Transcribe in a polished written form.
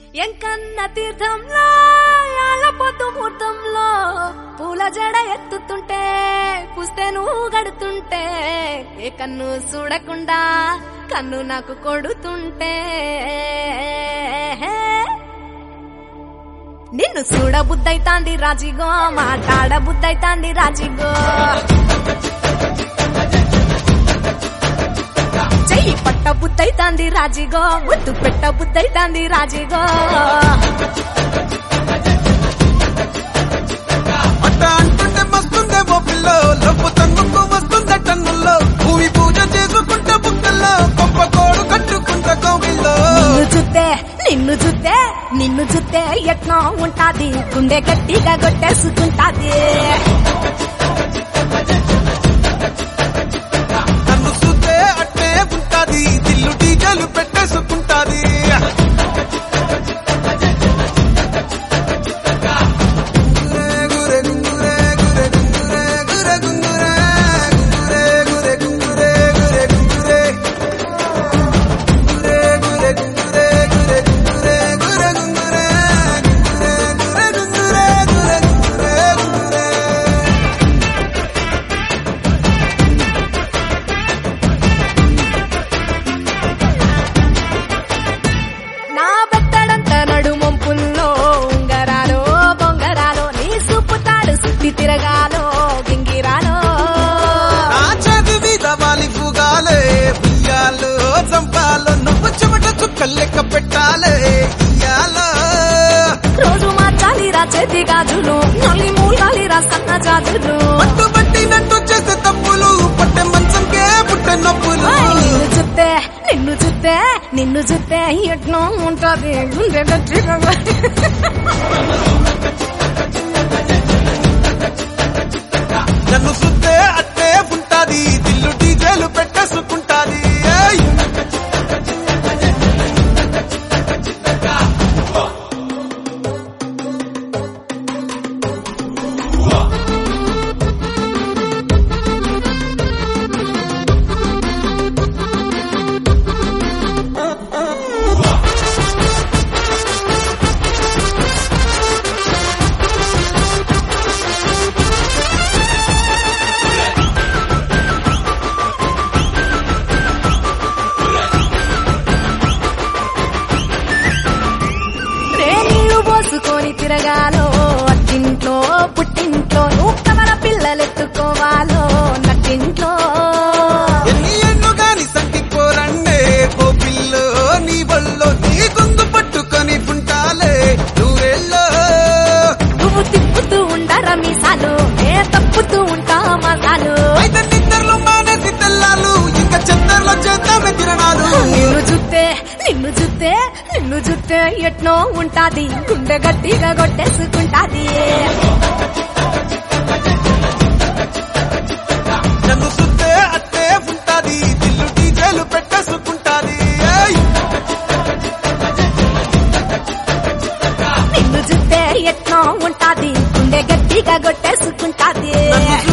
ఎంకన్న తీర్థంలో యాళ్ళపొద్దు ముహూర్తంలో పూల జడ ఎత్తుతుంటే పుస్తే నువ్వు గడుతుంటే ఏ కన్ను చూడకుండా కన్ను నాకు కొడుతుంటే నిన్ను చూడ బుద్ధైతాంది రాజిగో మాట్లాడ బుద్ధైతాంది రాజిగో చెయ్యి పట్ట బుద్ధైతాంది రాజిగో ముద్దు పెట్ట బుద్ధైతాంది రాజిగో అట్ట అంటుంటే మస్తుందేమో పిల్లో లవ్వు తన్నుకు వస్తుందే టన్నుల్లో భూమి పూజ చేసుకుంటే బుక్కల్లో గొప్ప కోడు కట్టుకుంటే కోవిల్లో నిన్ను చూస్తే ఎట్లా ఉంటాది గుండె గట్టిగా కొట్టేసుకుంటాది నన్ను చూస్తే అట్టే ఉంటాది దిల్లు డీజలు పెట్టేసుకుంటాది తిరగాలో గింగిరాలో నా చదివి దవాలి పూగాలే బియ్యాలు చంపాలో నువ్వు చెమట చుక్కలు లెక్క పెట్టాలే ఇయ్యాలో రోజు మార్చాలిరా చేతి గాజులు నల్లి మూలాలిరా సన్న జాజులు పట్టు పట్టినట్టు చేసే తప్పులు పట్టే మంచంకే పుట్టే నొప్పులు నిన్ను చూస్తే ఎట్లా ఉంటది గుండె గట్టిగా నన్ను చూస్తే అట్టే ఉంటాది దిల్లు డీజేలు పెట్టేసుకుంటాది పోసుకొని తిరగాలో అత్తింట్లో పుట్టింట్లో నువ్వు కవర పిల్లలెత్తుకోవాలో నట్టింట్లో ఎన్ని ఎన్ను గాని సంటిపోరండే కోపిల్లో నీ వల్లో నీ గొంతు పట్టుకొని పుంటాలే నువ్వెల్లో నువ్వు తిప్పుతూ ఉండరా మీసాలు నే తప్పుతూ ఉంటా మసాలు అయితే నిద్రలో మానేసి తెల్లాలు ఇంకా చెత్తర్లో చేద్దామే తిరణాలు నిన్ను చూస్తే ఎట్నో ఉంటాది గుండె గట్టిగా కొట్టేసుకుంటాది నన్ను చూస్తే అట్టే ఉంటాది దిల్లు డీజేలు పెట్టేసుకుంటాది నిన్ను చూస్తే ఎట్నో ఉంటాది గుండె గట్టిగా కొట్టేసుకుంటాది